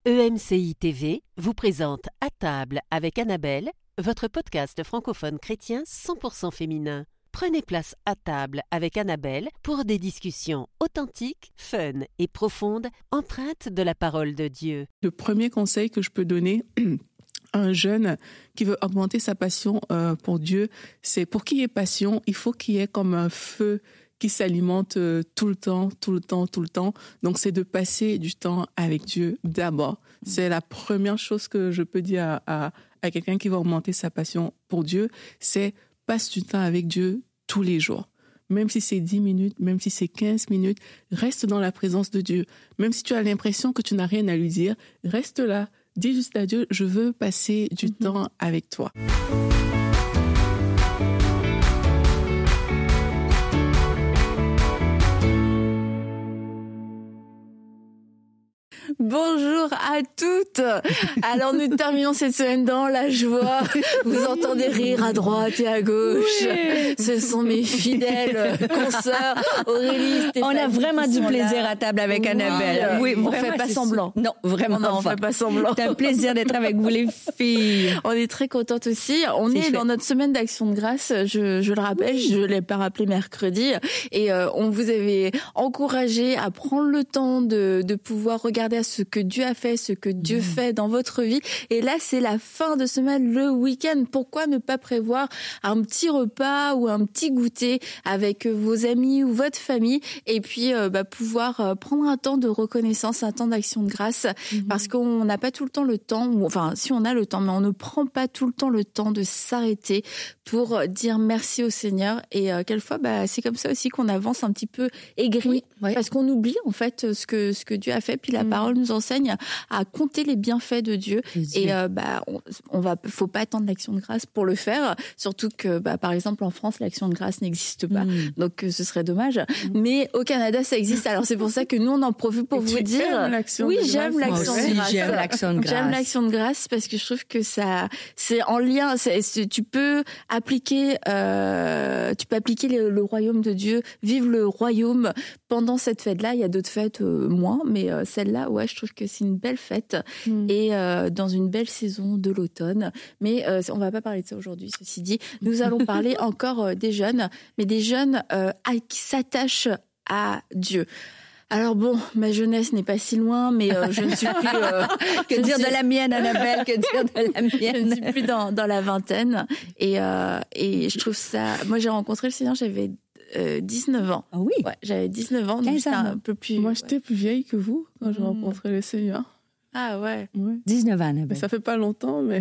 EMCI TV vous présente À table avec Annabelle, votre podcast francophone chrétien 100% féminin. Prenez place à table avec Annabelle pour des discussions authentiques, fun et profondes, empreintes de la parole de Dieu. Le premier conseil que je peux donner à un jeune qui veut augmenter sa passion pour Dieu, c'est pour qu'il y ait passion, il faut qu'il y ait comme un feu qui s'alimente tout le temps. Donc, c'est de passer du temps avec Dieu d'abord. C'est la première chose que je peux dire à quelqu'un qui va augmenter sa passion pour Dieu, c'est passe du temps avec Dieu tous les jours. Même si c'est 10 minutes, même si c'est 15 minutes, reste dans la présence de Dieu. Même si tu as l'impression que tu n'as rien à lui dire, reste là. Dis juste à Dieu, je veux passer du temps avec toi. Bonjour à toutes. Alors nous terminons cette semaine dans la joie. Vous entendez rire à droite et à gauche. Oui. Ce sont mes fidèles consoeurs Aurélie, Stéphanie. On a vraiment du plaisir à table avec Annabelle. Oui, on fait pas semblant. Non, vraiment on fait pas semblant. C'est un plaisir d'être avec vous les filles. On est très contentes aussi. On est dans notre semaine d'action de grâce. Je le rappelle, je l'ai pas rappelé mercredi. Et on vous avait encouragé à prendre le temps de pouvoir regarder à ce que Dieu a fait, ce que Dieu fait dans votre vie. Et là, c'est la fin de semaine, le week-end. Pourquoi ne pas prévoir un petit repas ou un petit goûter avec vos amis ou votre famille et puis pouvoir prendre un temps de reconnaissance, un temps d'action de grâce parce qu'on n'a pas tout le temps le temps, ou enfin si on a le temps, mais on ne prend pas tout le temps le temps de s'arrêter pour dire merci au Seigneur. Et quelquefois, c'est comme ça aussi qu'on avance un petit peu aigri parce qu'on oublie en fait ce que Dieu a fait. Puis la parole nous enseigne à compter les bienfaits de Dieu. Et faut pas attendre l'action de grâce pour le faire. Surtout que, par exemple, en France, l'action de grâce n'existe pas. Donc, ce serait dommage. Mais au Canada, ça existe. Alors, c'est pour ça que nous, on en profite pour vous dire. Oui, j'aime l'action de grâce. J'aime l'action de grâce. J'aime l'action de grâce parce que je trouve que ça, c'est en lien. Tu peux appliquer le royaume de Dieu, vivre le royaume pendant cette fête-là. Il y a d'autres fêtes moins, mais celle-là, je trouve que c'est une belle fête et dans une belle saison de l'automne. Mais on va pas parler de ça aujourd'hui, ceci dit. Nous allons parler encore des jeunes, mais des jeunes qui s'attachent à Dieu. Alors bon, ma jeunesse n'est pas si loin, mais je ne suis plus... que dire de la mienne, Annabelle, que dire de la mienne. Je ne suis plus dans la vingtaine. Et je trouve ça... Moi, j'ai rencontré le Seigneur, j'avais 19 ans. Ah oui? Ouais, j'avais 19 ans, donc j'étais un peu plus... Moi, j'étais plus vieille que vous quand j'ai rencontré le Seigneur. Ah ouais. 19 ans, Annabelle. Mais ça fait pas longtemps, mais...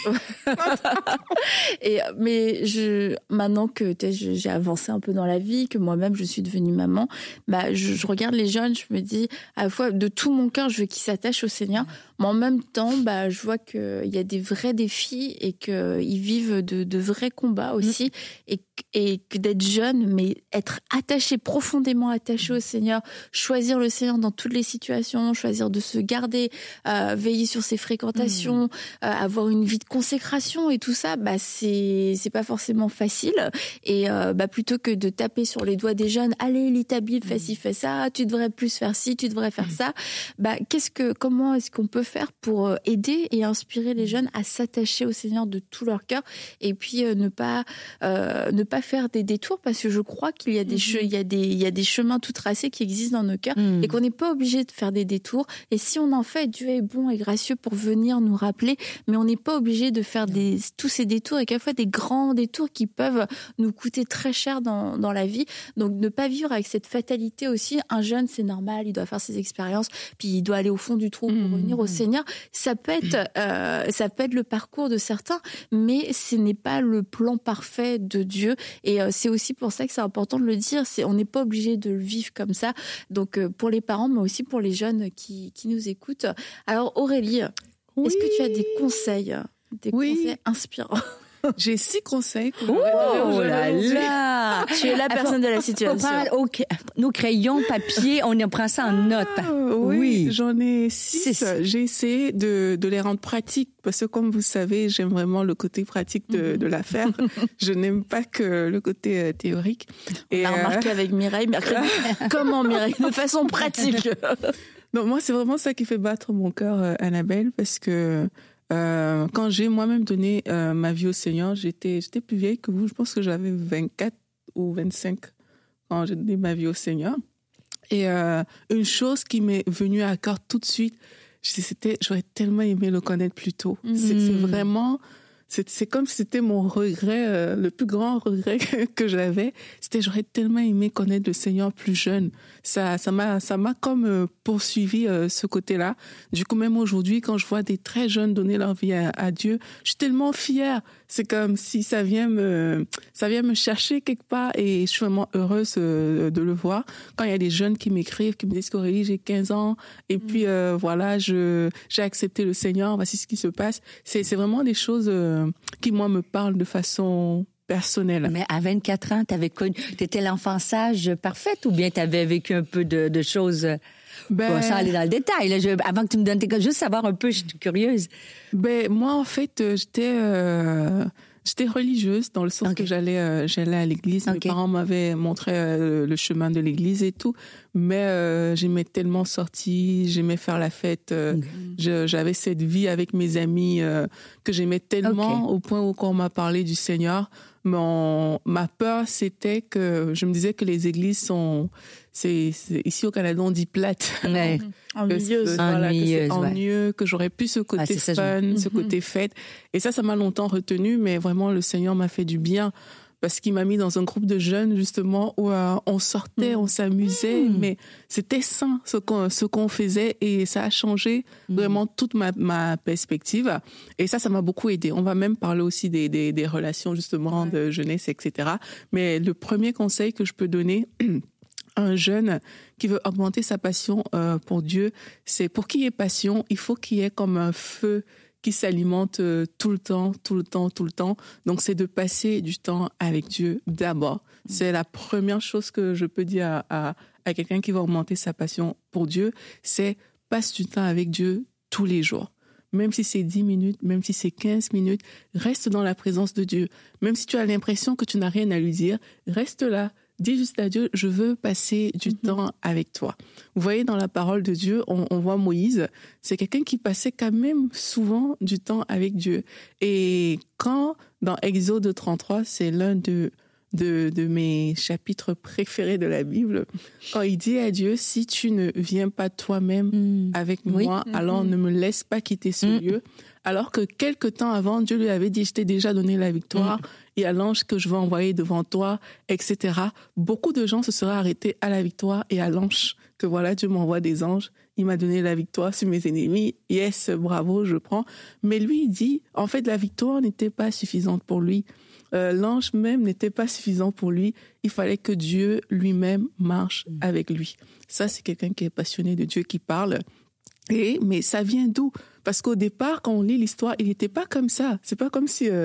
Maintenant que j'ai avancé un peu dans la vie, que moi-même je suis devenue maman, je regarde les jeunes, je me dis à la fois de tout mon cœur, je veux qu'ils s'attachent au Seigneur, mais en même temps, je vois qu'il y a des vrais défis et qu'ils vivent de vrais combats aussi, et que d'être jeune, mais être attaché, profondément attaché au Seigneur, choisir le Seigneur dans toutes les situations, choisir de se garder, veiller sur ses fréquentations, avoir une vie de consécration et tout ça, c'est pas forcément facile. Et plutôt que de taper sur les doigts des jeunes, allez, lis ta Bible, fais ci, fais ça, tu devrais plus faire ci, tu devrais faire ça. Comment est-ce qu'on peut faire pour aider et inspirer les jeunes à s'attacher au Seigneur de tout leur cœur et puis ne pas faire des détours, parce que je crois qu'il y a il y a des chemins tout tracés qui existent dans nos cœurs et qu'on n'est pas obligé de faire des détours. Et si on en fait, Dieu est bon et gracieux pour venir nous rappeler, mais on n'est pas obligé de faire tous ces détours, et quelquefois des grands détours qui peuvent nous coûter très cher dans la vie. Donc ne pas vivre avec cette fatalité aussi. Un jeune, c'est normal, il doit faire ses expériences, puis il doit aller au fond du trou pour revenir au Seigneur. Ça peut être le parcours de certains, mais ce n'est pas le plan parfait de Dieu. Et c'est aussi pour ça que c'est important de le dire. On n'est pas obligé de le vivre comme ça. Donc pour les parents, mais aussi pour les jeunes qui nous écoutent. Alors Aurélie, est-ce que tu as des conseils inspirants? J'ai 6 conseils. Oh là là! Tu es la personne de la situation. Nos crayons, papier, on prend ça en note. Oui, j'en ai 6. J'ai essayé de les rendre pratiques parce que, comme vous savez, j'aime vraiment le côté pratique de l'affaire. Je n'aime pas que le côté théorique. On a remarqué avec Mireille, comment Mireille, de façon pratique. Donc moi, c'est vraiment ça qui fait battre mon cœur, Annabelle, parce que quand j'ai moi-même donné ma vie au Seigneur, j'étais plus vieille que vous. Je pense que j'avais 24 ou 25 quand j'ai donné ma vie au Seigneur. Et une chose qui m'est venue à cœur tout de suite, j'aurais tellement aimé le connaître plus tôt. C'est vraiment... C'est comme si c'était mon regret, le plus grand regret que j'avais. C'était j'aurais tellement aimé connaître le Seigneur plus jeune. Ça m'a comme poursuivi ce côté-là. Du coup, même aujourd'hui, quand je vois des très jeunes donner leur vie à Dieu, je suis tellement fière. C'est comme si ça vient me chercher quelque part et je suis vraiment heureuse de le voir. Quand il y a des jeunes qui m'écrivent, qui me disent qu'Aurélie, j'ai 15 ans et puis voilà, j'ai accepté le Seigneur, voici ce qui se passe. C'est vraiment des choses qui, moi, me parlent de façon personnelle. Mais à 24 ans, t'étais l'enfant sage parfaite ou bien t'avais vécu un peu de choses... Bon, sans aller dans le détail, là, avant que tu me donnes tes cas, juste savoir un peu, je suis curieuse. Moi, en fait, j'étais religieuse dans le sens que j'allais à l'église. Mes parents m'avaient montré le chemin de l'église et tout, mais j'aimais tellement sortir, j'aimais faire la fête. J'avais cette vie avec mes amis que j'aimais tellement au point où quand on m'a parlé du Seigneur, ma peur, c'était que je me disais que les églises sont... ici au Canada, on dit plate. Ouais. Ennuyeuse. Voilà, que c'est ennuyeux, que j'aurais plus ce côté fun, ce côté fête. Et ça m'a longtemps retenu, mais vraiment, le Seigneur m'a fait du bien parce qu'il m'a mis dans un groupe de jeunes, justement, où on sortait, on s'amusait, mais c'était sain ce qu'on faisait et ça a changé vraiment toute ma perspective. Et ça m'a beaucoup aidé. On va même parler aussi des relations, justement, de jeunesse, etc. Mais le premier conseil que je peux donner... un jeune qui veut augmenter sa passion pour Dieu, c'est pour qu'il y ait passion, il faut qu'il y ait comme un feu qui s'alimente tout le temps. Donc, c'est de passer du temps avec Dieu d'abord. C'est la première chose que je peux dire à quelqu'un qui veut augmenter sa passion pour Dieu, c'est passe du temps avec Dieu tous les jours. Même si c'est 10 minutes, même si c'est 15 minutes, reste dans la présence de Dieu. Même si tu as l'impression que tu n'as rien à lui dire, reste là. Dis juste à Dieu, je veux passer du temps avec toi. Vous voyez, dans la parole de Dieu, on voit Moïse, c'est quelqu'un qui passait quand même souvent du temps avec Dieu. Et quand, dans Exode 33, c'est l'un de mes chapitres préférés de la Bible, quand il dit à Dieu, si tu ne viens pas toi-même avec moi, alors ne me laisse pas quitter ce lieu. Alors que quelque temps avant, Dieu lui avait dit, je t'ai déjà donné la victoire, il y a l'ange que je vais envoyer devant toi, etc. Beaucoup de gens se seraient arrêtés à la victoire et à l'ange, que voilà, Dieu m'envoie des anges, il m'a donné la victoire sur mes ennemis, yes, bravo, je prends. Mais lui, il dit, en fait, la victoire n'était pas suffisante pour lui. L'ange même n'était pas suffisant pour lui. Il fallait que Dieu lui-même marche avec lui. Ça, c'est quelqu'un qui est passionné de Dieu qui parle. Mais ça vient d'où? Parce qu'au départ, quand on lit l'histoire, il n'était pas comme ça. C'est pas comme si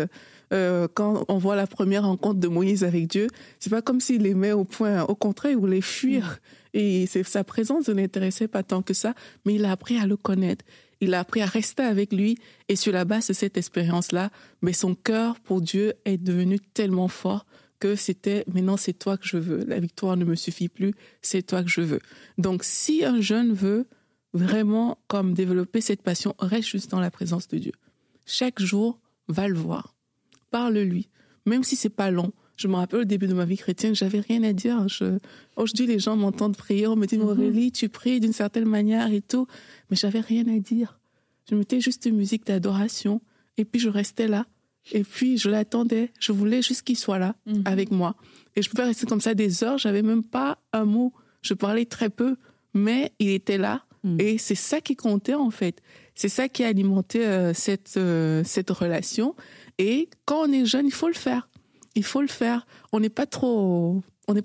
quand on voit la première rencontre de Moïse avec Dieu, c'est pas comme s'il les met au point. Au contraire, il voulait fuir. Et sa présence ne l'intéressait pas tant que ça, mais il a appris à le connaître. Il a appris à rester avec lui. Et sur la base de cette expérience-là, mais son cœur pour Dieu est devenu tellement fort que c'était, maintenant c'est toi que je veux. La victoire ne me suffit plus, c'est toi que je veux. Donc si un jeune veut vraiment comme développer cette passion, reste juste dans la présence de Dieu. Chaque jour, va le voir. Parle-lui. Même si c'est pas long. Je me rappelle au début de ma vie chrétienne, j'avais rien à dire. Aujourd'hui, les gens m'entendent prier. On me dit, Aurélie, tu pries d'une certaine manière et tout. Mais j'avais rien à dire. Je mettais juste une musique d'adoration. Et puis, je restais là. Et puis, je l'attendais. Je voulais juste qu'il soit là avec moi. Et je pouvais rester comme ça des heures. J'avais même pas un mot. Je parlais très peu. Mais il était là. Et c'est ça qui comptait, en fait. C'est ça qui a alimenté cette relation. Et quand on est jeune, il faut le faire. Il faut le faire. On n'est pas trop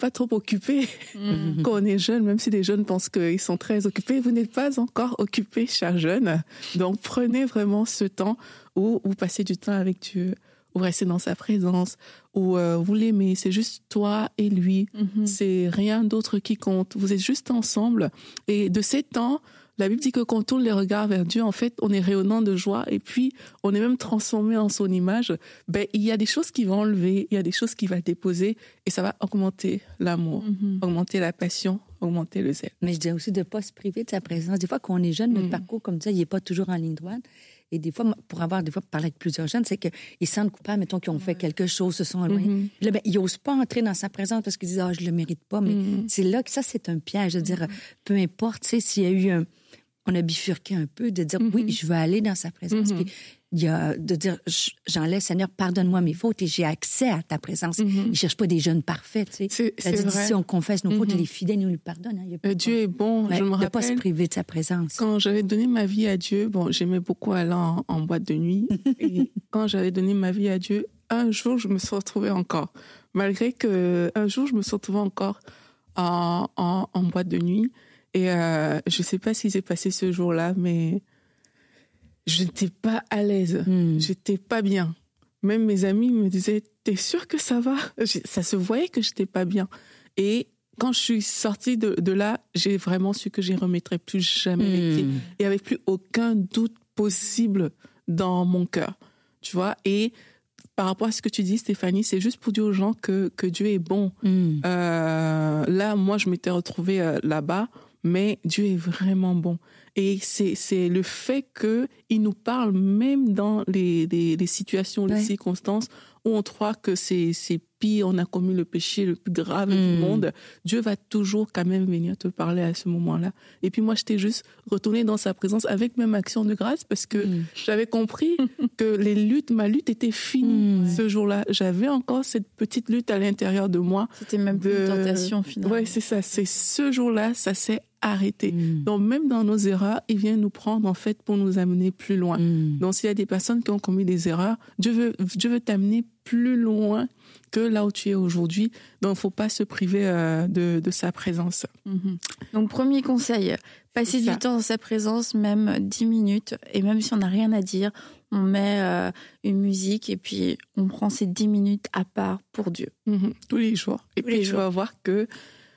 occupé quand on est jeune, même si les jeunes pensent qu'ils sont très occupés. Vous n'êtes pas encore occupé, chers jeunes. Donc, prenez vraiment ce temps où vous passez du temps avec Dieu, où restez dans sa présence, où vous l'aimez. C'est juste toi et lui. C'est rien d'autre qui compte. Vous êtes juste ensemble. Et de ces temps, la Bible dit que quand on tourne les regards vers Dieu, en fait, on est rayonnant de joie et puis on est même transformé en son image. Il y a des choses qui vont enlever, il y a des choses qui vont déposer et ça va augmenter l'amour, augmenter la passion augmenter le zèle. Mais je dirais aussi de ne pas se priver de sa présence. Des fois, quand on est jeune, notre parcours, comme ça, il n'est pas toujours en ligne droite. Et des fois, pour parler avec plusieurs jeunes, c'est qu'ils sentent coupables, mettons, qu'ils ont fait quelque chose, se sont éloignés. Là, ils n'osent pas entrer dans sa présence parce qu'ils disent, je ne le mérite pas. Mais c'est là que ça, c'est un piège. Je veux dire, peu importe, tu sais, s'il y a eu on a bifurqué un peu, de dire, oui, je veux aller dans sa présence. Puis, il y a de dire, j'enlève, Seigneur, pardonne-moi mes fautes et j'ai accès à ta présence. Il ne cherche pas des jeunes parfaits, tu sais. C'est vrai. Si on confesse nos fautes, il est fidèle, il nous le pardonne. Hein. Dieu est bon, je me rappelle. De ne pas se priver de sa présence. Quand j'avais donné ma vie à Dieu, j'aimais beaucoup aller en boîte de nuit. Et quand j'avais donné ma vie à Dieu, un jour, je me suis retrouvée encore. Malgré que un jour, je me suis retrouvée encore en boîte de nuit. Et je ne sais pas ce qui s'est passé ce jour-là, mais je n'étais pas à l'aise. J'étais pas bien. Même mes amis me disaient, t'es sûre que ça va? Ça se voyait que j'étais pas bien. Et quand je suis sortie de là, j'ai vraiment su que je ne remettrais plus jamais les pieds. Il n'y avait plus aucun doute possible dans mon cœur. Tu vois? Et par rapport à ce que tu dis, Stéphanie, c'est juste pour dire aux gens que Dieu est bon. Là, moi, je m'étais retrouvée là-bas, mais Dieu est vraiment bon. Et c'est le fait qu'il nous parle même dans les situations, les circonstances où on croit que c'est pire, on a commis le péché le plus grave du monde. Dieu va toujours quand même venir te parler à ce moment-là. Et puis moi, j'étais juste retournée dans sa présence avec même action de grâce parce que j'avais compris que ma lutte était finie ce jour-là. J'avais encore cette petite lutte à l'intérieur de moi. C'était même plus une tentation finalement. Oui, c'est ça. C'est ce jour-là, ça s'est arrêté. Donc même dans nos erreurs, il vient nous prendre en fait pour nous amener plus loin. Donc s'il y a des personnes qui ont commis des erreurs, Dieu veut t'amener plus loin que là où tu es aujourd'hui. Donc il ne faut pas se priver de sa présence. Donc premier conseil, passer du temps dans sa présence, même 10 minutes, et même si on n'a rien à dire, on met une musique et puis on prend ces 10 minutes à part pour Dieu. Tous les jours. Et puis je vais voir que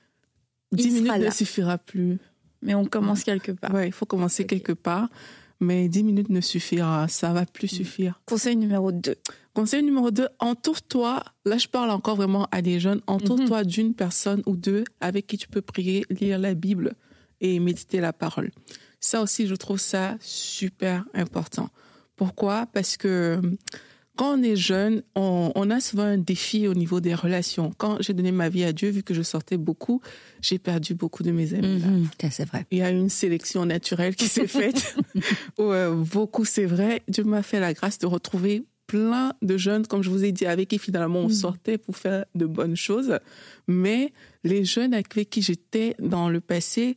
10 minutes ne suffira plus. Mais on commence quelque part. Oui, il faut commencer quelque part. Mais 10 minutes ne suffira. Ça ne va plus suffire. Conseil numéro 2. Conseil numéro 2, entoure-toi. Là, je parle encore vraiment à des jeunes. Entoure-toi d'une personne ou deux avec qui tu peux prier, lire la Bible et méditer la parole. Ça aussi, je trouve ça super important. Pourquoi? Parce que quand on est jeune, on a souvent un défi au niveau des relations. Quand j'ai donné ma vie à Dieu, vu que je sortais beaucoup, j'ai perdu beaucoup de mes amis. C'est vrai. Il y a une sélection naturelle qui s'est faite. Beaucoup, c'est vrai. Dieu m'a fait la grâce de retrouver plein de jeunes, comme je vous ai dit, avec qui finalement on sortait pour faire de bonnes choses. Mais les jeunes avec qui j'étais dans le passé,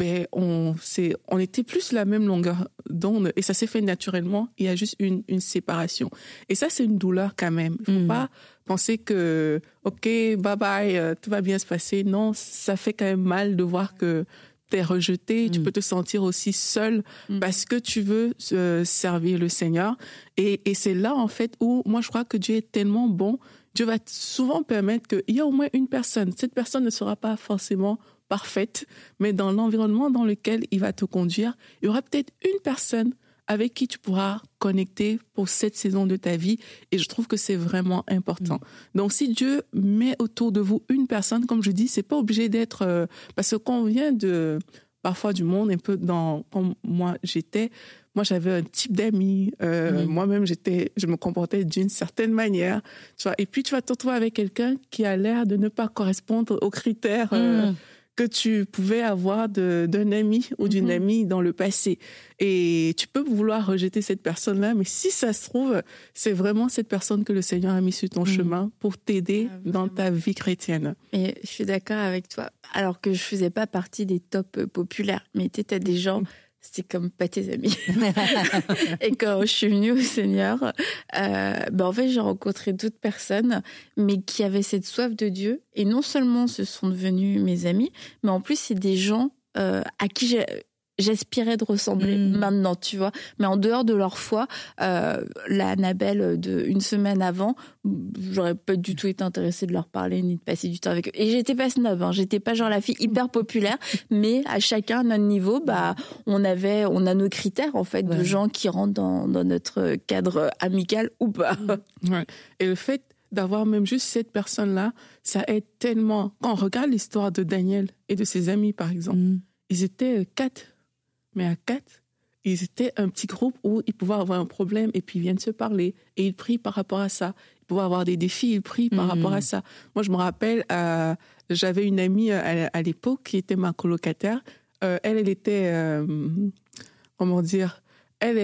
on était plus la même longueur d'onde et ça s'est fait naturellement. Il y a juste une séparation. Et ça, c'est une douleur quand même. Il ne faut pas penser que, OK, bye bye, tout va bien se passer. Non, ça fait quand même mal de voir que t'es rejeté. Tu peux te sentir aussi seul parce que tu veux servir le Seigneur. Et c'est là, en fait, où moi, je crois que Dieu est tellement bon. Dieu va souvent permettre qu'il y a au moins une personne. Cette personne ne sera pas forcément parfaite, mais dans l'environnement dans lequel il va te conduire, il y aura peut-être une personne avec qui tu pourras connecter pour cette saison de ta vie. Et je trouve que c'est vraiment important. Donc, si Dieu met autour de vous une personne, comme je dis, c'est pas obligé d'être... parce que quand on vient parfois du monde, un peu comme moi j'avais un type d'amis. Moi-même, je me comportais d'une certaine manière. Tu vois, et puis, tu vas te retrouver avec quelqu'un qui a l'air de ne pas correspondre aux critères que tu pouvais avoir d'un ami ou d'une amie dans le passé. Et tu peux vouloir rejeter cette personne-là, mais si ça se trouve, c'est vraiment cette personne que le Seigneur a mis sur ton chemin pour t'aider dans ta vie chrétienne. Et je suis d'accord avec toi. Alors que je faisais pas partie des tops populaires, mais tu as des gens... C'était comme pas tes amis. Et quand je suis venue au Seigneur, en fait, j'ai rencontré d'autres personnes, mais qui avaient cette soif de Dieu. Et non seulement ce sont devenus mes amis, mais en plus, c'est des gens à qui j'aspirais de ressembler maintenant, tu vois. Mais en dehors de leur foi, la Annabelle une semaine avant, j'aurais pas du tout été intéressée de leur parler ni de passer du temps avec eux. Et j'étais pas snob, j'étais pas genre la fille hyper populaire, mais à chacun à notre niveau, on a nos critères en fait de gens qui rentrent dans notre cadre amical ou pas. Ouais. Et le fait d'avoir même juste cette personne-là, ça aide tellement. Quand on regarde l'histoire de Daniel et de ses amis, par exemple, ils étaient 4, mais à 4, ils étaient un petit groupe où ils pouvaient avoir un problème et puis ils viennent se parler et ils prient par rapport à ça. Ils pouvaient avoir des défis, ils prient par rapport à ça. Moi, je me rappelle, j'avais une amie à l'époque qui était ma colocataire. Elle était, comment dire, elle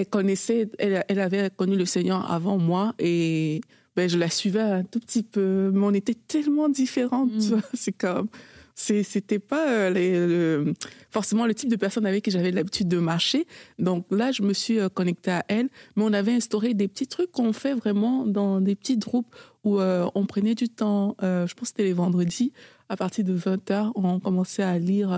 avait connu le Seigneur avant moi et je la suivais un tout petit peu, mais on était tellement différentes. Tu vois, c'est comme... C'était pas forcément le type de personne avec qui j'avais l'habitude de marcher. Donc là, je me suis connectée à elle. Mais on avait instauré des petits trucs qu'on fait vraiment dans des petits groupes où on prenait du temps. Je pense que c'était les vendredis. À partir de 20h, on commençait à lire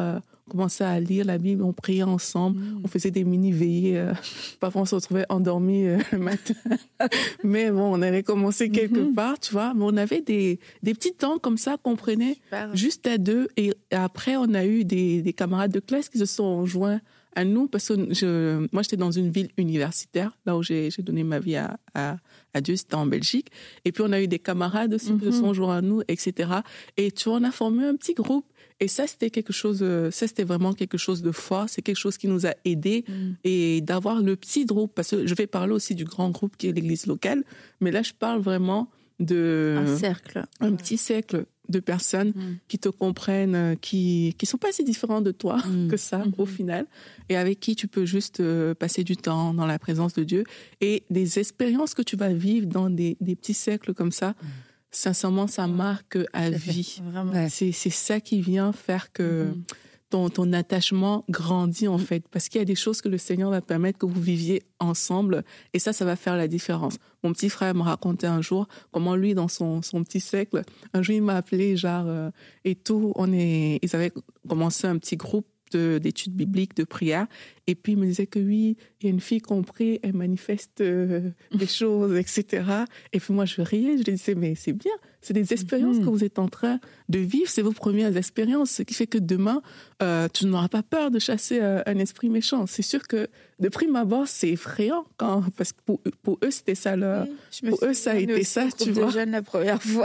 la Bible, on priait ensemble, on faisait des mini-veillées. Parfois, on se retrouvait endormis le matin. Mais bon, on avait commencé quelque part, tu vois. Mais on avait des petits temps comme ça qu'on prenait juste à deux. Et après, on a eu des camarades de classe qui se sont joints à nous parce que moi, j'étais dans une ville universitaire, là où j'ai donné ma vie à Dieu, c'était en Belgique. Et puis, on a eu des camarades aussi qui se sont joints à nous, etc. Et tu vois, on a formé un petit groupe. Et ça, c'était vraiment quelque chose de fort. C'est quelque chose qui nous a aidés. Et d'avoir le petit groupe, parce que je vais parler aussi du grand groupe qui est l'église locale. Mais là, je parle vraiment un cercle. Un petit cercle de personnes qui te comprennent, qui sont pas si différents de toi que ça, au final. Et avec qui tu peux juste passer du temps dans la présence de Dieu. Et des expériences que tu vas vivre dans des petits cercles comme ça. Sincèrement, ça marque à vie. Vraiment. C'est ça qui vient faire que ton attachement grandit, en fait. Parce qu'il y a des choses que le Seigneur va permettre que vous viviez ensemble. Et ça va faire la différence. Mon petit frère me racontait un jour comment lui, dans son petit cercle, un jour, il m'a appelé, et tout. Ils avaient commencé un petit groupe d'études bibliques, de prière. Et puis, il me disait que oui, il y a une fille qu'on prie, elle manifeste des choses, etc. Et puis moi, je riais, je lui disais, mais c'est bien, c'est des expériences que vous êtes en train de vivre, c'est vos premières expériences, ce qui fait que demain, tu n'auras pas peur de chasser un esprit méchant. C'est sûr que, de prime abord, c'est effrayant, parce que pour eux, c'était ça pour eux, ça a été ça, tu vois. De jeunes la première fois.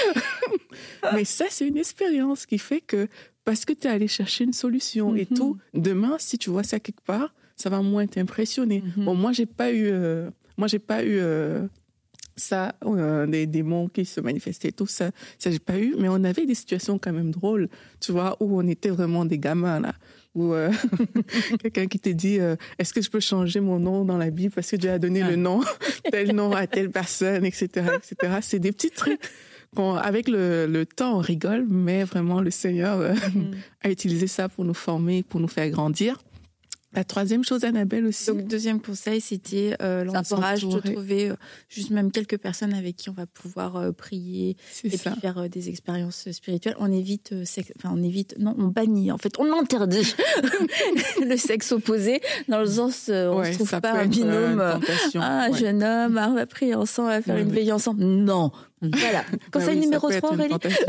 Mais ça, c'est une expérience qui fait que parce que tu es allé chercher une solution et tout, demain, si tu vois ça quelque part, ça va moins t'impressionner. Bon, moi, j'ai pas eu ça, des démons qui se manifestaient, tout ça, j'ai pas eu, mais on avait des situations quand même drôles, tu vois, où on était vraiment des gamins, là, où quelqu'un qui te dit, est-ce que je peux changer mon nom dans la Bible parce que Dieu a donné le nom, tel nom à telle personne, etc., etc. C'est des petits trucs. Avec le temps, on rigole, mais vraiment, le Seigneur a utilisé ça pour nous former, pour nous faire grandir. La troisième chose, Annabelle aussi. Donc, deuxième conseil, c'était l'entourage, de trouver juste même quelques personnes avec qui on va pouvoir prier puis faire des expériences spirituelles. On bannit, en fait, on interdit le sexe opposé, dans le sens, on ne se trouve pas un binôme, un jeune homme, on va prier ensemble, on va faire une veillée ensemble. Non. Voilà. Conseil numéro 3, Aurélie.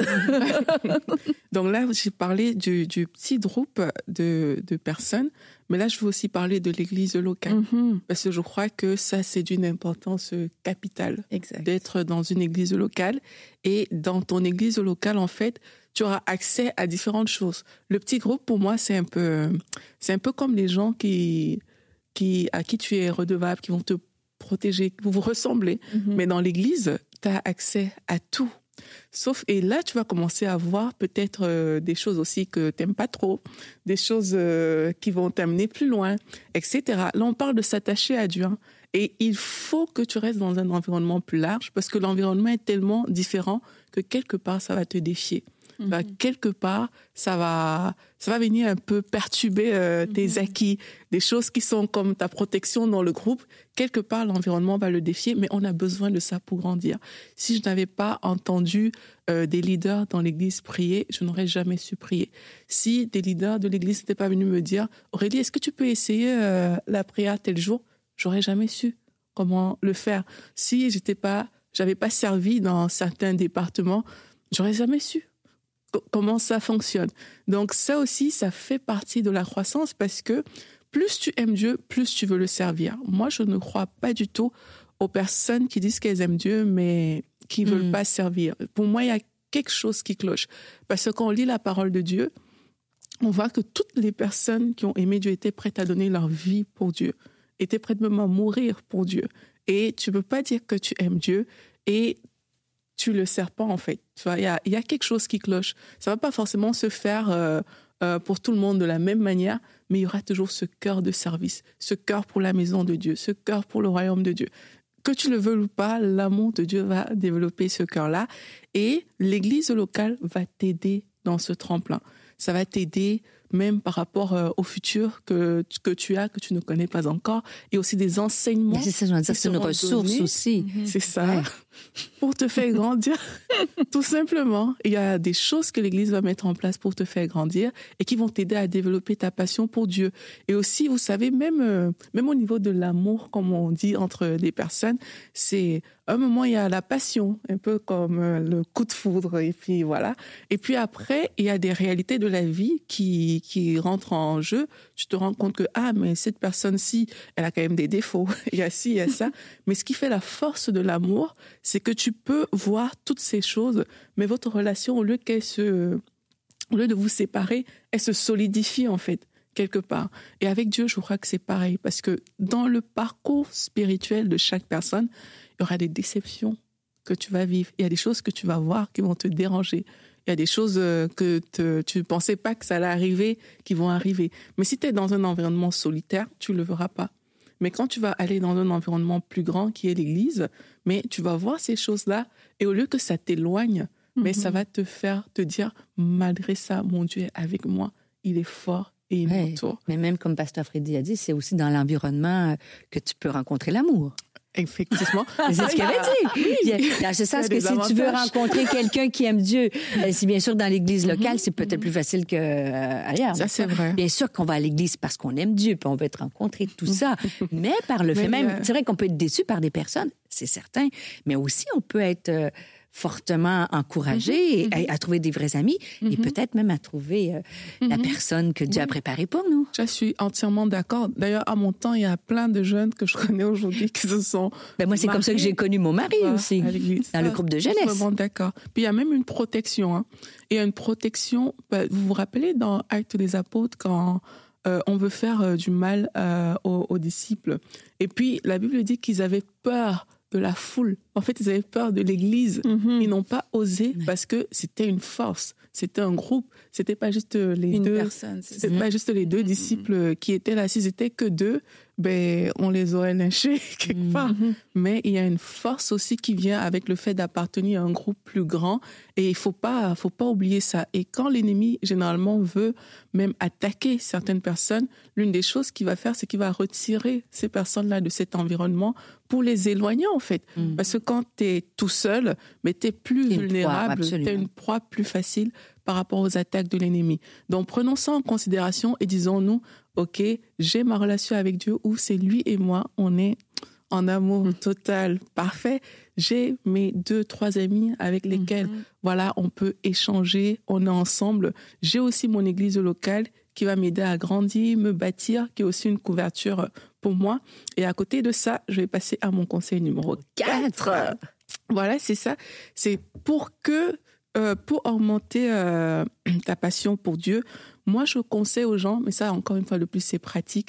Donc là, j'ai parlé du petit groupe de personnes, mais là, je veux aussi parler de l'église locale. Parce que je crois que ça, c'est d'une importance capitale. Exact. D'être dans une église locale. Et dans ton église locale, en fait, tu auras accès à différentes choses. Le petit groupe, pour moi, c'est un peu comme les gens à qui tu es redevable, qui vont te protéger, vous vous ressemblez. Mais dans l'église, tu as accès à tout. Et là, tu vas commencer à voir peut-être des choses aussi que tu n'aimes pas trop, des choses qui vont t'amener plus loin, etc. Là, on parle de s'attacher à Dieu. Et il faut que tu restes dans un environnement plus large parce que l'environnement est tellement différent que quelque part, ça va te défier. Quelque part, ça va venir un peu perturber tes acquis, des choses qui sont comme ta protection dans le groupe. Quelque part, l'environnement va le défier, mais on a besoin de ça pour grandir. Si je n'avais pas entendu des leaders dans l'église prier, je n'aurais jamais su prier. Si des leaders de l'église n'étaient pas venus me dire « Aurélie, est-ce que tu peux essayer la prière tel jour ?» J'aurais jamais su comment le faire. Si j'avais pas servi dans certains départements, j'aurais jamais su comment ça fonctionne. Donc ça aussi, ça fait partie de la croissance parce que plus tu aimes Dieu, plus tu veux le servir. Moi, je ne crois pas du tout aux personnes qui disent qu'elles aiment Dieu, mais qui veulent pas servir. Pour moi, il y a quelque chose qui cloche. Parce que quand on lit la parole de Dieu, on voit que toutes les personnes qui ont aimé Dieu étaient prêtes à donner leur vie pour Dieu, étaient prêtes même à mourir pour Dieu. Et tu peux pas dire que tu aimes Dieu et tu le sers pas, en fait. Tu vois, il y a quelque chose qui cloche. Ça va pas forcément se faire pour tout le monde de la même manière, mais il y aura toujours ce cœur de service, ce cœur pour la maison de Dieu, ce cœur pour le royaume de Dieu. Que tu le veuilles ou pas, l'amour de Dieu va développer ce cœur-là et l'église locale va t'aider dans ce tremplin. Ça va t'aider même par rapport au futur que tu as, que tu ne connais pas encore, et aussi des enseignements. C'est ça, je veux dire, c'est une ressource aussi. C'est ça, pour te faire grandir, tout simplement. Il y a des choses que l'Église va mettre en place pour te faire grandir et qui vont t'aider à développer ta passion pour Dieu. Et aussi, vous savez, même au niveau de l'amour, comme on dit entre des personnes, c'est un moment, il y a la passion, un peu comme le coup de foudre, et puis voilà. Et puis après, il y a des réalités de la vie qui rentrent en jeu. Tu te rends compte que, mais cette personne-ci, elle a quand même des défauts. Il y a ci, il y a ça. Mais ce qui fait la force de l'amour, c'est que tu peux voir toutes ces choses, mais votre relation, au lieu de vous séparer, elle se solidifie, en fait, quelque part. Et avec Dieu, je crois que c'est pareil, parce que dans le parcours spirituel de chaque personne, il y aura des déceptions que tu vas vivre. Il y a des choses que tu vas voir qui vont te déranger. Il y a des choses que tu ne pensais pas que ça allait arriver, qui vont arriver. Mais si tu es dans un environnement solitaire, tu ne le verras pas. Mais quand tu vas aller dans un environnement plus grand qui est l'Église, mais tu vas voir ces choses-là et au lieu que ça t'éloigne, mais ça va te faire te dire, malgré ça, mon Dieu est avec moi, il est fort et il m'entoure. Mais même comme Pasteur Freddy a dit, c'est aussi dans l'environnement que tu peux rencontrer l'amour. Effectivement. C'est ce qu'il avait dit. Dans ce sens que si tu veux rencontrer quelqu'un qui aime Dieu, c'est bien sûr dans l'église locale, c'est peut-être plus facile qu'ailleurs. Ça, c'est vrai. Bien sûr qu'on va à l'église parce qu'on aime Dieu, puis on veut être rencontré, tout ça. Mais par le fait même, c'est vrai qu'on peut être déçu par des personnes, c'est certain, mais aussi on peut être fortement encouragé à trouver des vrais amis et peut-être même à trouver la personne que Dieu a préparée pour nous. Je suis entièrement d'accord. D'ailleurs, à mon temps, il y a plein de jeunes que je connais aujourd'hui qui se sont moi, c'est comme ça que j'ai connu mon mari aussi, dans le groupe de jeunesse. Je suis vraiment d'accord. Puis il y a même une protection. Il y a une protection, vous vous rappelez dans Actes des Apôtres, quand on veut faire du mal aux disciples. Et puis, la Bible dit qu'ils avaient peur de la foule. En fait, ils avaient peur de l'Église. Ils n'ont pas osé parce que c'était une force. C'était un groupe. C'était pas juste les deux. Personne, c'était pas juste les deux disciples qui étaient là. S'ils étaient que deux, on les aurait lynchés quelque part. Mais il y a une force aussi qui vient avec le fait d'appartenir à un groupe plus grand. Et il faut pas oublier ça. Et quand l'ennemi, généralement, veut même attaquer certaines personnes, l'une des choses qu'il va faire, c'est qu'il va retirer ces personnes-là de cet environnement pour les éloigner, en fait. Parce que quand tu es tout seul, mais tu es plus vulnérable, tu es une proie plus facile par rapport aux attaques de l'ennemi. Donc, prenons ça en considération et disons-nous, OK, j'ai ma relation avec Dieu où c'est lui et moi, on est en amour total, parfait. J'ai mes 2-3 amis avec lesquels, voilà, on peut échanger, on est ensemble. J'ai aussi mon église locale qui va m'aider à grandir, me bâtir, qui est aussi une couverture pour moi. Et à côté de ça, je vais passer à mon conseil numéro 4. Voilà, c'est ça. C'est pour augmenter ta passion pour Dieu, moi, je conseille aux gens, mais ça, encore une fois, le plus, c'est pratique,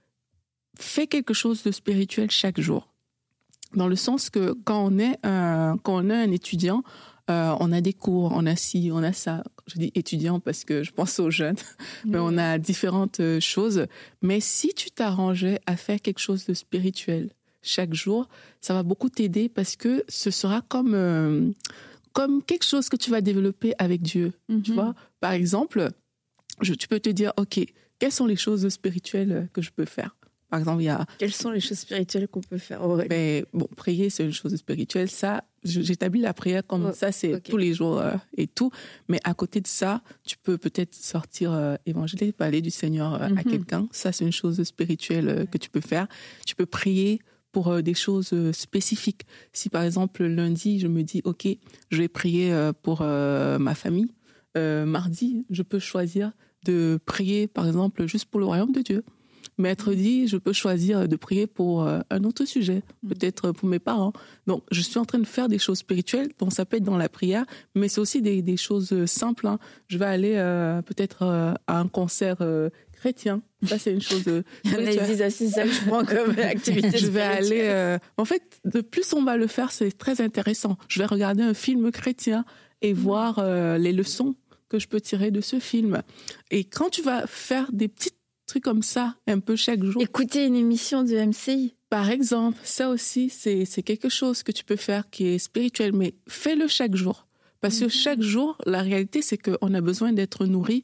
fais quelque chose de spirituel chaque jour. Dans le sens que quand on est un étudiant, on a des cours, on a ci, on a ça. Je dis étudiant parce que je pense aux jeunes, mais on a différentes choses. Mais si tu t'arrangeais à faire quelque chose de spirituel chaque jour, ça va beaucoup t'aider parce que ce sera comme quelque chose que tu vas développer avec Dieu. Tu vois, par exemple, tu peux te dire, OK, quelles sont les choses spirituelles que je peux faire? Par exemple, Quelles sont les choses spirituelles qu'on peut faire? Prier, c'est une chose spirituelle. Ça, j'établis la prière comme ça, c'est tous les jours et tout. Mais à côté de ça, tu peux peut-être sortir évangéliser, parler du Seigneur à quelqu'un. Ça, c'est une chose spirituelle que tu peux faire. Tu peux prier pour des choses spécifiques. Si, par exemple, lundi, je me dis, OK, je vais prier pour ma famille. Mardi, je peux choisir de prier, par exemple, juste pour le royaume de Dieu. Mercredi, je peux choisir de prier pour un autre sujet, peut-être pour mes parents. Donc, je suis en train de faire des choses spirituelles. Bon, ça peut être dans la prière, mais c'est aussi des choses simples. Hein. Je vais aller peut-être à un concert chrétien. Ça, c'est une chose spirituelle. C'est ça que je prends comme activité. Je vais aller... En fait, de plus on va le faire, c'est très intéressant. Je vais regarder un film chrétien et voir les leçons que je peux tirer de ce film. Et quand tu vas faire des petits trucs comme ça, un peu chaque jour... Écouter une émission de MCI. Par exemple, ça aussi, c'est quelque chose que tu peux faire qui est spirituel, mais fais-le chaque jour. Parce que chaque jour, la réalité, c'est qu'on a besoin d'être nourri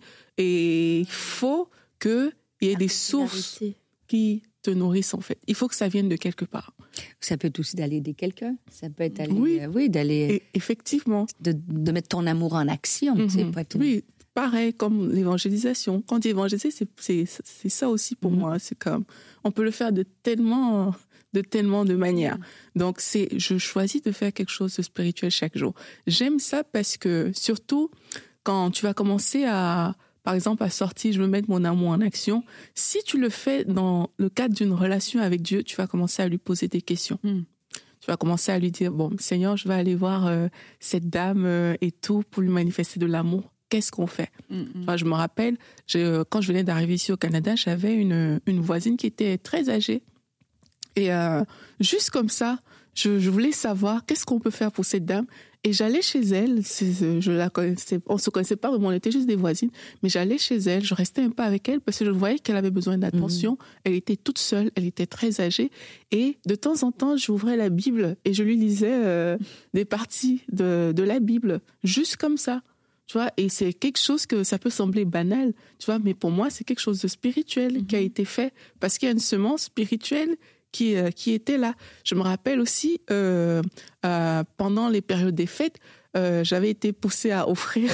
et il faut qu'il y ait des sources qui te nourrissent, en fait. Il faut que ça vienne de quelque part. Ça peut être aussi d'aller aider quelqu'un. Ça peut être d'aller... d'aller... Effectivement. De mettre ton amour en action. Oui, pareil, comme l'évangélisation. Quand tu évangélises, c'est ça aussi pour moi. C'est comme... On peut le faire de tellement de manières. Donc, je choisis de faire quelque chose de spirituel chaque jour. J'aime ça parce que, surtout, quand tu vas commencer par exemple, à sortir, je veux mettre mon amour en action. Si tu le fais dans le cadre d'une relation avec Dieu, tu vas commencer à lui poser des questions. Tu vas commencer à lui dire, bon, Seigneur, je vais aller voir cette dame et tout pour lui manifester de l'amour. Qu'est-ce qu'on fait? Enfin, je me rappelle, quand je venais d'arriver ici au Canada, j'avais une voisine qui était très âgée. Et juste comme ça, je voulais savoir qu'est-ce qu'on peut faire pour cette dame. Et j'allais chez elle, je la connaissais, on se connaissait pas vraiment, on était juste des voisines, mais j'allais chez elle, je restais un peu avec elle parce que je voyais qu'elle avait besoin d'attention. Elle était toute seule, elle était très âgée, et de temps en temps, j'ouvrais la Bible et je lui lisais des parties de la Bible, juste comme ça. Tu vois, et c'est quelque chose que ça peut sembler banal, tu vois, mais pour moi, c'est quelque chose de spirituel qui a été fait parce qu'il y a une semence spirituelle qui était là. Je me rappelle aussi, pendant les périodes des fêtes, j'avais été poussée à offrir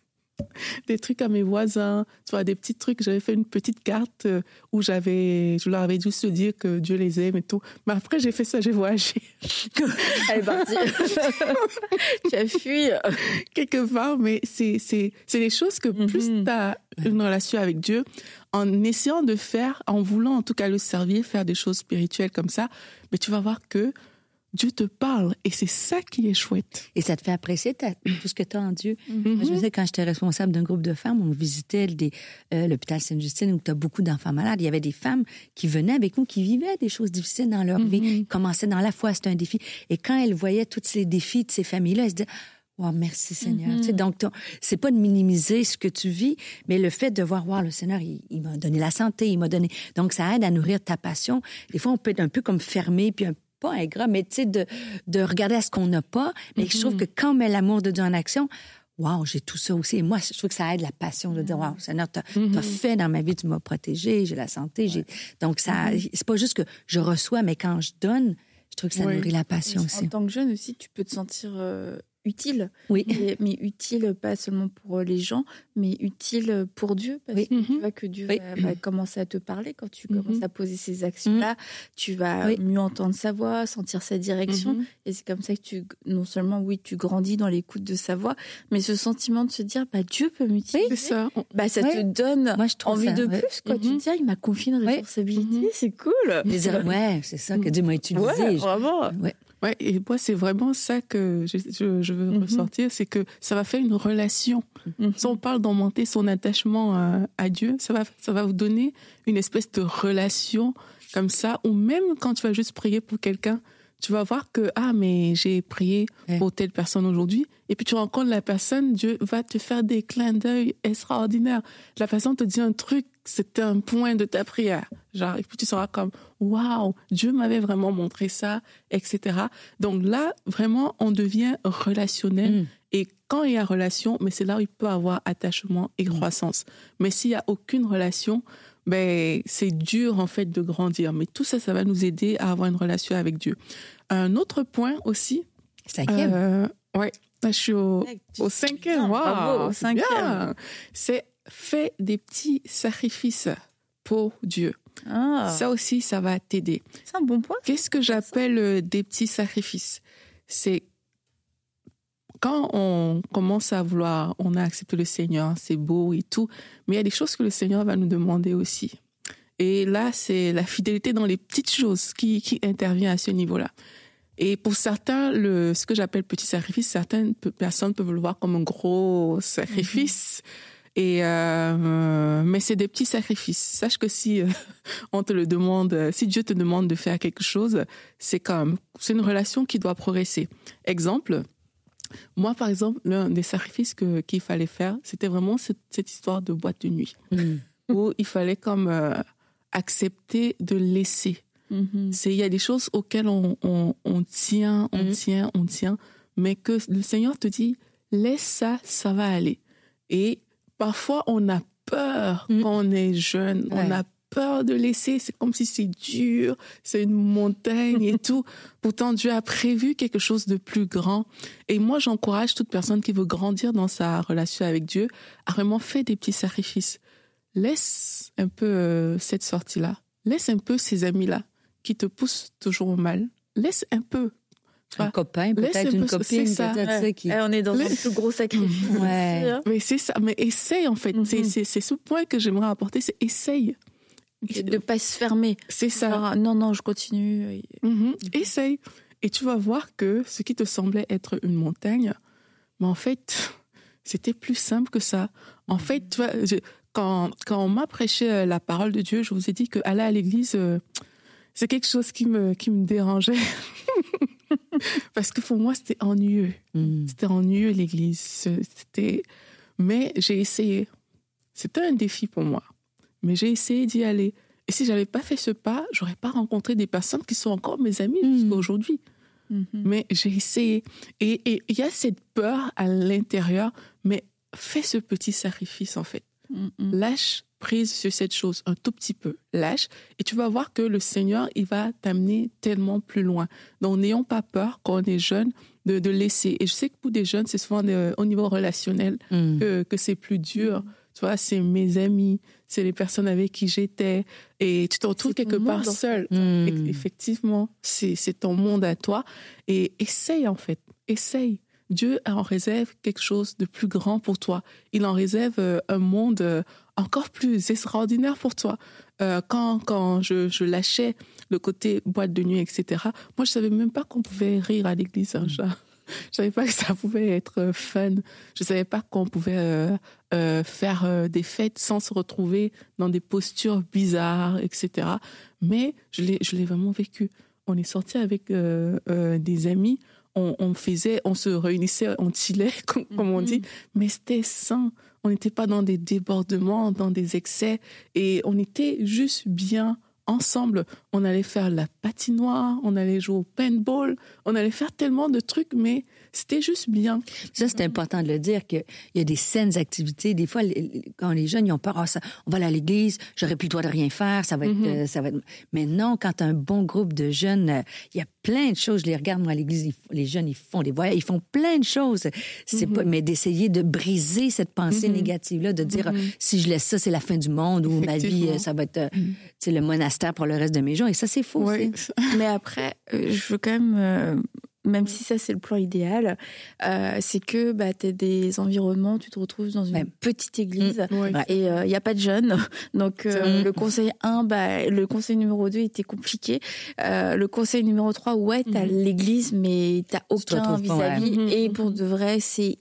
des trucs à mes voisins, tu vois, des petits trucs. J'avais fait une petite carte où je leur avais dû se dire que Dieu les aime et tout. Mais après, j'ai fait ça, j'ai voyagé. Elle est partie. Tu as fui. Quelque part, mais c'est des choses que plus tu as une relation avec Dieu, en essayant de faire, en voulant en tout cas le servir, faire des choses spirituelles comme ça, mais tu vas voir que Dieu te parle et c'est ça qui est chouette. Et ça te fait apprécier tout ce que tu as en Dieu. Moi, je me disais, quand j'étais responsable d'un groupe de femmes, on visitait l'hôpital Sainte-Justine où tu as beaucoup d'enfants malades. Il y avait des femmes qui venaient avec nous, qui vivaient des choses difficiles dans leur vie, commençaient dans la foi, c'était un défi. Et quand elles voyaient tous ces défis de ces familles-là, elles se disaient, wow, merci Seigneur. Tu sais, donc, c'est pas de minimiser ce que tu vis, mais le fait de voir, wow, le Seigneur, il m'a donné la santé, il m'a donné... Donc, ça aide à nourrir ta passion. Des fois, on peut être un peu comme fermé, puis pas ingrat, mais tu sais, de regarder à ce qu'on n'a pas. Mais je trouve que quand on met l'amour de Dieu en action, wow, j'ai tout ça aussi. Et moi, je trouve que ça aide la passion de dire, wow, Seigneur, t'as fait dans ma vie, tu m'as protégé, j'ai la santé. Donc, ça, c'est pas juste que je reçois, mais quand je donne, je trouve que ça nourrit la passion aussi. En tant que jeune aussi, tu peux te sentir utile. Oui. Mais utile pas seulement pour les gens, mais utile pour Dieu. Parce que tu vois que Dieu va commencer à te parler quand tu commences à poser ces actions-là. Tu vas mieux entendre sa voix, sentir sa direction. Et c'est comme ça que non seulement, tu grandis dans l'écoute de sa voix, mais ce sentiment de se dire, Dieu peut m'utiliser. C'est ça. Ça te donne envie de plus. Quoi. Tu te dis, il m'a confié une responsabilité, c'est cool. C'est ça que Dieu m'a utilisé. Ouais, vraiment. Ouais, et moi, c'est vraiment ça que je veux ressortir, c'est que ça va faire une relation. Si on parle d'augmenter son attachement à Dieu, ça va vous donner une espèce de relation comme ça, ou même quand tu vas juste prier pour quelqu'un, tu vas voir que, mais j'ai prié pour telle personne aujourd'hui, et puis tu rencontres la personne, Dieu va te faire des clins d'œil extraordinaires. La personne te dit un truc, c'était un point de ta prière. Et puis tu seras comme, waouh, Dieu m'avait vraiment montré ça, etc. Donc là, vraiment, on devient relationnel. Et quand il y a relation, mais c'est là où il peut avoir attachement et croissance. Mais s'il n'y a aucune relation, c'est dur, en fait, de grandir. Mais tout ça, ça va nous aider à avoir une relation avec Dieu. Un autre point aussi. 5e. Ouais. Là, je suis au 5e. Wow. Bravo, au 5e. C'est fait des petits sacrifices pour Dieu. Ça aussi, ça va t'aider. C'est un bon point. Qu'est-ce que j'appelle des petits sacrifices? C'est quand on commence à vouloir, on a accepté le Seigneur, c'est beau et tout, mais il y a des choses que le Seigneur va nous demander aussi. Et là, c'est la fidélité dans les petites choses qui intervient à ce niveau-là. Et pour certains, ce que j'appelle petit sacrifice, certaines personnes peuvent le voir comme un gros sacrifice. Mais c'est des petits sacrifices. Sache que si on te le demande, si Dieu te demande de faire quelque chose, c'est une relation qui doit progresser. Exemple, moi, par exemple, l'un des sacrifices qu'il fallait faire, c'était vraiment cette histoire de boîte de nuit, où il fallait accepter de laisser. Il y a des choses auxquelles on tient, mais que le Seigneur te dit, laisse ça va aller. Et parfois, on a peur quand on est jeune, on a peur de laisser, c'est comme si c'est dur, c'est une montagne et tout. Pourtant, Dieu a prévu quelque chose de plus grand. Et moi, j'encourage toute personne qui veut grandir dans sa relation avec Dieu à vraiment faire des petits sacrifices. Laisse un peu cette sortie-là. Laisse un peu ces amis-là qui te poussent toujours au mal. Laisse un peu. Un copain, peut-être une copine. Peut-être on est dans un plus gros sacrifice. Mais c'est ça. Mais essaye, en fait. C'est ce point que j'aimerais apporter, c'est essaye. De ne pas se fermer. C'est ça. Alors, non, je continue. Essaye. Et tu vas voir que ce qui te semblait être une montagne, mais en fait, c'était plus simple que ça. En fait, tu vois, quand on m'a prêché la parole de Dieu, je vous ai dit qu'aller à l'église, c'est quelque chose qui me dérangeait. Parce que pour moi, c'était ennuyeux. C'était ennuyeux, l'église. Mais j'ai essayé. C'était un défi pour moi. Mais j'ai essayé d'y aller. Et si j'avais pas fait ce pas, j'aurais pas rencontré des personnes qui sont encore mes amies jusqu'à aujourd'hui. Mais j'ai essayé. Et il y a cette peur à l'intérieur, mais fais ce petit sacrifice, en fait. Lâche prise sur cette chose un tout petit peu. Lâche. Et tu vas voir que le Seigneur, il va t'amener tellement plus loin. Donc, n'ayons pas peur, quand on est jeune, de laisser. Et je sais que pour des jeunes, c'est souvent au niveau relationnel que c'est plus dur. Tu vois, c'est mes amis, c'est les personnes avec qui j'étais. Et tu te retrouves quelque part seul. Effectivement, c'est ton monde à toi. Et essaye, en fait. Essaye. Dieu en réserve quelque chose de plus grand pour toi. Il en réserve un monde encore plus extraordinaire pour toi. Quand je lâchais le côté boîte de nuit, etc., moi, je savais même pas qu'on pouvait rire à l'église. Je savais pas que ça pouvait être fun. Je savais pas qu'on pouvait faire des fêtes sans se retrouver dans des postures bizarres, etc. Mais je l'ai vraiment vécu. On est sortis avec des amis. On se réunissait, on chillait, comme on dit, mais c'était sain. On n'était pas dans des débordements, dans des excès, et on était juste bien ensemble. On allait faire la patinoire, on allait jouer au paintball, on allait faire tellement de trucs, mais c'était juste bien. Ça, c'est important de le dire, qu'il y a des saines activités. Des fois, quand les jeunes, ils ont peur, on va aller à l'église, j'aurais plus le droit de rien faire, ça va être... Mais non, quand un bon groupe de jeunes, il y a plein de choses, je les regarde, moi, à l'église, les jeunes, ils font des voyages, ils font plein de choses. C'est pas, mais d'essayer de briser cette pensée négative-là, de dire, si je laisse ça, c'est la fin du monde, ou ma vie, ça va être le monastère pour le reste de mes jours. Et ça, c'est faux. Oui. Mais après, je veux quand même si ça c'est le plan idéal, c'est que tu as des environnements, tu te retrouves dans une petite église et il n'y a pas de jeunes. Donc le conseil 1, le conseil numéro 2 était compliqué. Le conseil numéro 3, tu as l'église, mais tu n'as aucun vis-à-vis. Et pour de vrai,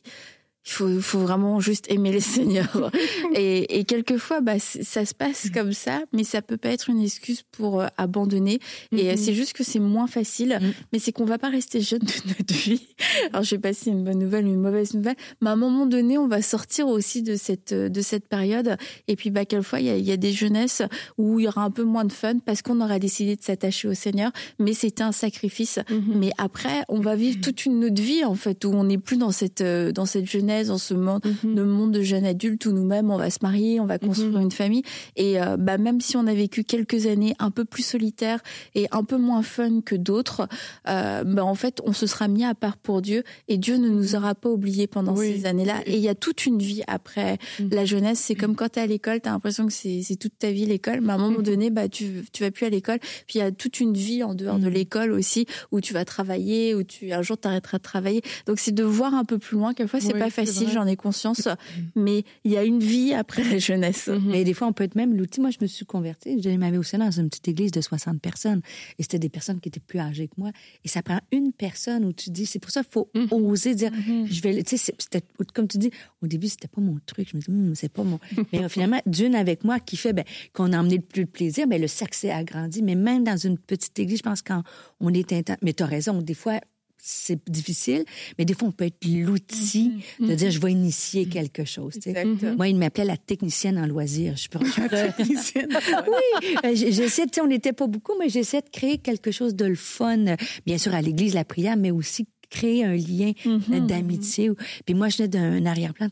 il faut vraiment juste aimer les seigneurs. Et quelquefois, ça se passe comme ça, mais ça peut pas être une excuse pour abandonner. Et c'est juste que c'est moins facile, mais c'est qu'on va pas rester jeune toute notre vie. Alors, je sais pas si c'est une bonne nouvelle ou une mauvaise nouvelle, mais à un moment donné, on va sortir aussi de cette période. Et puis, quelquefois, il y a des jeunesses où il y aura un peu moins de fun parce qu'on aura décidé de s'attacher au Seigneur, mais c'était un sacrifice. Mais après, on va vivre toute une autre vie, en fait, où on n'est plus dans cette jeunesse, dans ce monde, le monde de jeunes adultes où nous-mêmes, on va se marier, on va construire une famille. Et même si on a vécu quelques années un peu plus solitaires et un peu moins fun que d'autres, en fait, on se sera mis à part pour Dieu et Dieu ne nous aura pas oubliés pendant ces années-là. Et il y a toute une vie après la jeunesse. C'est comme quand tu es à l'école, tu as l'impression que c'est toute ta vie l'école, mais à un moment donné, tu vas plus à l'école. Puis il y a toute une vie en dehors de l'école aussi où tu vas travailler, où un jour tu arrêteras de travailler. Donc c'est de voir un peu plus loin. Quelquefois, c'est pas facile. facile, j'en ai conscience, mais il y a une vie après la jeunesse. Mais des fois, on peut être même l'outil. Moi, je me suis convertie. Je m'avais au Sénat dans une petite église de 60 personnes. Et c'était des personnes qui étaient plus âgées que moi. Et ça prend une personne où tu dis, c'est pour ça qu'il faut oser dire, je vais, tu sais, c'était, comme tu dis, au début, c'était pas mon truc. Je me dis, c'est pas mon. Mais finalement, d'une avec moi qui fait, qu'on a emmené le plus de plaisir, le cercle s'est agrandi. Mais même dans une petite église, je pense quand on est intense. Mais t'as raison, des fois, c'est difficile, mais des fois, on peut être l'outil de dire, je vais initier quelque chose. Moi, il m'appelait la technicienne en loisirs. Technicienne. Oui, j'essaie, on n'était pas beaucoup, mais j'essaie de créer quelque chose de le fun. Bien sûr, à l'église, la prière, mais aussi créer un lien d'amitié. Puis moi, je venais d'un arrière-plan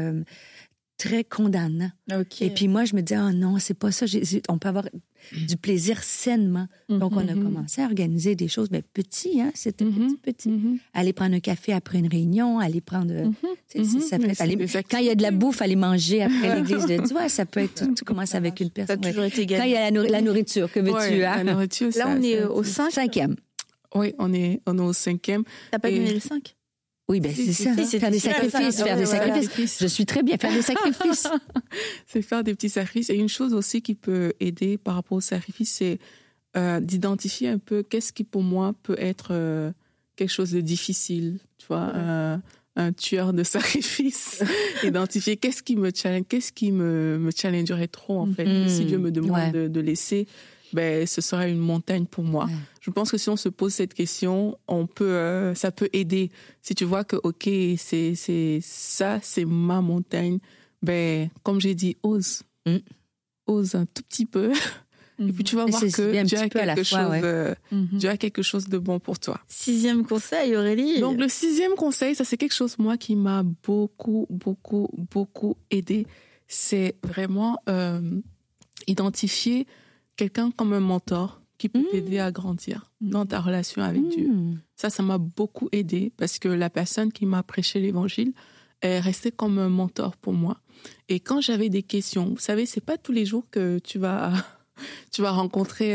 très condamnant. Okay. Et puis moi, je me disais, oh non, c'est pas ça. On peut avoir du plaisir sainement. Donc, on a commencé à organiser des choses, petits, hein, c'était petit. Aller prendre un café après une réunion, aller prendre... ça peut être, quand il y a de la bouffe, aller manger après l'église de Dieu, ça peut être... Tu commences avec une personne. Ça a toujours été égal. Quand il y a la nourriture, que veux-tu? La nourriture, là, on est au 5e. Oui, on est au 5e. T'as pas donné le 5? Oui, c'est ça. Faire des sacrifices. Je suis très bien. Faire des sacrifices. C'est faire des petits sacrifices. Et une chose aussi qui peut aider par rapport aux sacrifices, c'est d'identifier un peu qu'est-ce qui, pour moi, peut être quelque chose de difficile. Tu vois, un tueur de sacrifices. Identifier qu'est-ce qui me challenge, qu'est-ce qui me challengerait trop, en fait. Si Dieu me demande de laisser, ce sera une montagne pour moi. Je pense que si on se pose cette question, ça peut aider. Si tu vois que, OK, c'est ma montagne, comme j'ai dit, ose un tout petit peu. Et puis tu vas voir que Dieu a quelque chose de bon pour toi. 6e conseil, Aurélie. Donc le 6e conseil, ça c'est quelque chose, moi, qui m'a beaucoup, beaucoup, beaucoup aidé. C'est vraiment identifier quelqu'un comme un mentor qui peut t'aider à grandir dans ta relation avec Dieu. Ça m'a beaucoup aidé parce que la personne qui m'a prêché l'évangile est restée comme un mentor pour moi. Et quand j'avais des questions, vous savez, c'est pas tous les jours que tu vas rencontrer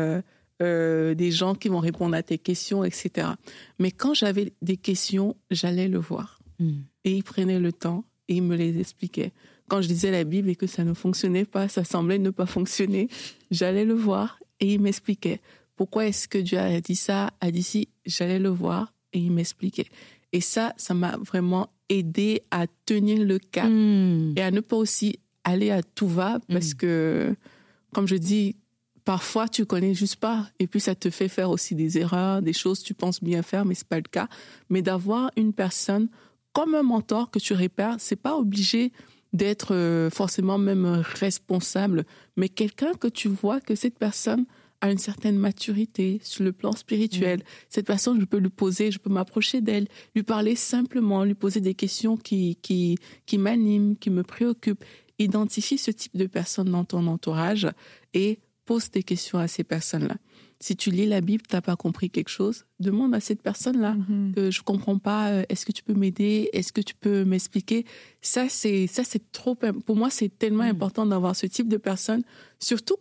des gens qui vont répondre à tes questions, etc. Mais quand j'avais des questions, j'allais le voir. Et il prenait le temps et il me les expliquait. Quand je lisais la Bible et que ça ne fonctionnait pas, ça semblait ne pas fonctionner, j'allais le voir et il m'expliquait. Pourquoi est-ce que Dieu a dit ça, a dit ci? J'allais le voir et il m'expliquait. Et ça m'a vraiment aidé à tenir le cap et à ne pas aussi aller à tout va parce que, comme je dis, parfois tu connais juste pas et puis ça te fait faire aussi des erreurs, des choses que tu penses bien faire mais c'est pas le cas. Mais d'avoir une personne comme un mentor que tu repères, c'est pas obligé d'être forcément même responsable, mais quelqu'un que tu vois que cette personne a une certaine maturité sur le plan spirituel. Cette personne, je peux m'approcher d'elle, lui parler simplement, lui poser des questions qui m'animent, qui me préoccupent. Identifie ce type de personne dans ton entourage et pose des questions à ces personnes-là. Si tu lis la Bible, tu n'as pas compris quelque chose, demande à cette personne-là que je ne comprends pas, est-ce que tu peux m'aider, est-ce que tu peux m'expliquer? Ça, c'est trop, pour moi, c'est tellement important d'avoir ce type de personnes, surtout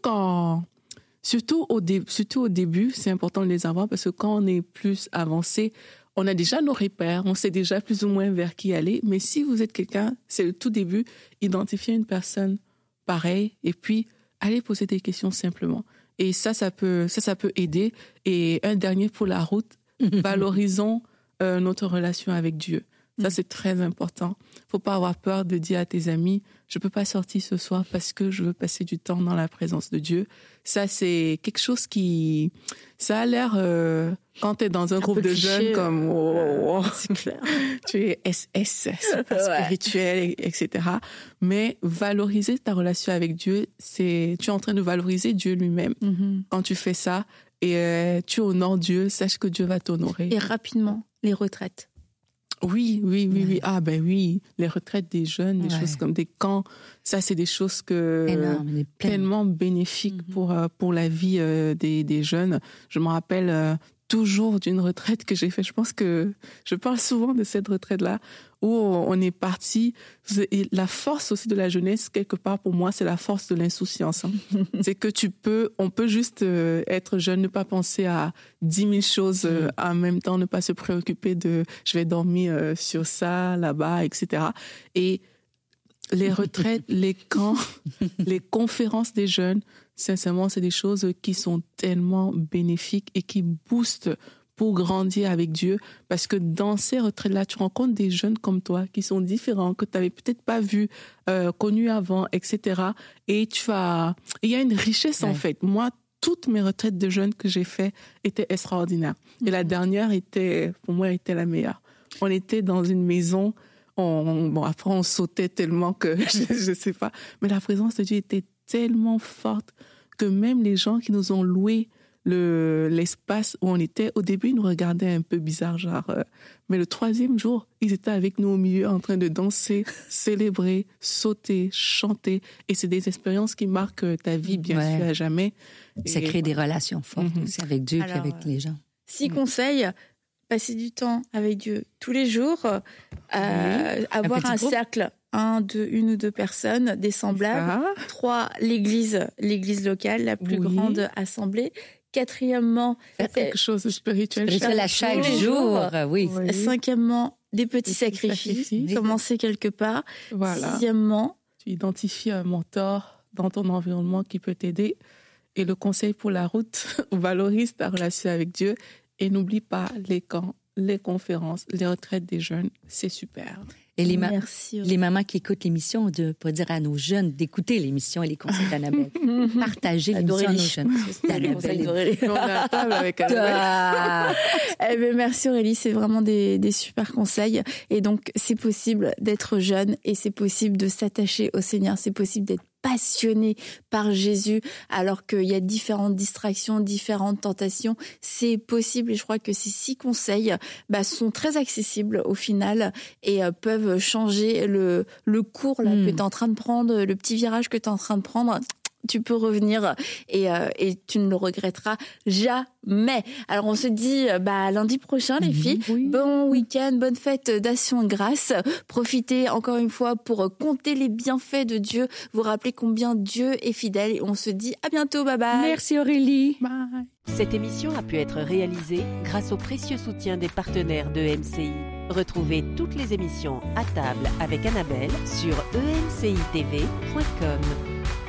au début, c'est important de les avoir parce que quand on est plus avancé, on a déjà nos repères, on sait déjà plus ou moins vers qui aller. Mais si vous êtes quelqu'un, c'est le tout début, identifiez une personne pareille et puis allez poser des questions simplement. Et ça peut aider. Et un dernier pour la route, valorisons notre relation avec Dieu. Ça, c'est très important. Faut pas avoir peur de dire à tes amis, je peux pas sortir ce soir parce que je veux passer du temps dans la présence de Dieu. Ça, c'est quelque chose ça a l'air, quand tu es dans un groupe de jeunes comme, c'est clair. Tu es SS, spirituel, etc. Mais valoriser ta relation avec Dieu, tu es en train de valoriser Dieu lui-même. Quand tu fais ça et tu honores Dieu, sache que Dieu va t'honorer. Et rapidement, les retraites. Oui. Ah oui, les retraites des jeunes, des choses comme des camps, ça c'est des choses tellement bénéfiques pour la vie des jeunes. Je me rappelle toujours d'une retraite que j'ai faite. Je pense que je parle souvent de cette retraite-là où on est parti. Et la force aussi de la jeunesse, quelque part pour moi, c'est la force de l'insouciance. Hein. C'est que on peut juste être jeune, ne pas penser à 10 000 choses en même temps, ne pas se préoccuper de je vais dormir sur ça, là-bas, etc. Et les retraites, les camps, les conférences des jeunes, sincèrement, c'est des choses qui sont tellement bénéfiques et qui boostent pour grandir avec Dieu. Parce que dans ces retraites-là, tu rencontres des jeunes comme toi qui sont différents, que tu n'avais peut-être pas vu, connus avant, etc. Et il y a une richesse en fait. Moi, toutes mes retraites de jeunes que j'ai fait étaient extraordinaires. Et la dernière pour moi, était la meilleure. On était dans une maison. Après, on sautait tellement que je sais pas. Mais la présence de Dieu était tellement forte que même les gens qui nous ont loué l'espace où on était, au début, ils nous regardaient un peu bizarre, mais le 3e jour, ils étaient avec nous au milieu en train de danser, célébrer, sauter, chanter. Et c'est des expériences qui marquent ta vie, bien sûr, à jamais. Ça crée des relations fortes aussi avec Dieu et avec les gens. 6 conseils. Passer du temps avec Dieu tous les jours, avoir un cercle, une ou deux personnes, des semblables. 3, l'église locale, la plus grande assemblée. 4e, faire quelque chose de spirituel chaque jour. Oui. 5e, des petits sacrifices. Commencer quelque part. Voilà. 6e, tu identifies un mentor dans ton environnement qui peut t'aider. Et le conseil pour la route, valorise ta relation avec Dieu. Et n'oublie pas les camps, les conférences, les retraites des jeunes, c'est super. Et les mamans qui écoutent l'émission, pour dire à nos jeunes d'écouter l'émission et les conseils d'Annabelle. Partagez l'émission à nos jeunes. D'Annabelle. On est à table avec Annabelle. Merci Aurélie, c'est vraiment des super conseils. Et donc, c'est possible d'être jeune et c'est possible de s'attacher au Seigneur. C'est possible d'être passionné par Jésus alors qu'il y a différentes distractions, différentes tentations. C'est possible et je crois que ces 6 conseils sont très accessibles au final et peuvent changer le cours là, que tu es en train de prendre, le petit virage que tu es en train de prendre. Tu peux revenir et tu ne le regretteras jamais. Alors on se dit lundi prochain les filles. Oui. Bon week-end, bonne fête d'Action de Grâce. Profitez encore une fois pour compter les bienfaits de Dieu, vous rappeler combien Dieu est fidèle et on se dit à bientôt, bye bye. Merci Aurélie. Bye. Cette émission a pu être réalisée grâce au précieux soutien des partenaires de MCI. Retrouvez toutes les émissions à table avec Annabelle sur emcitv.com.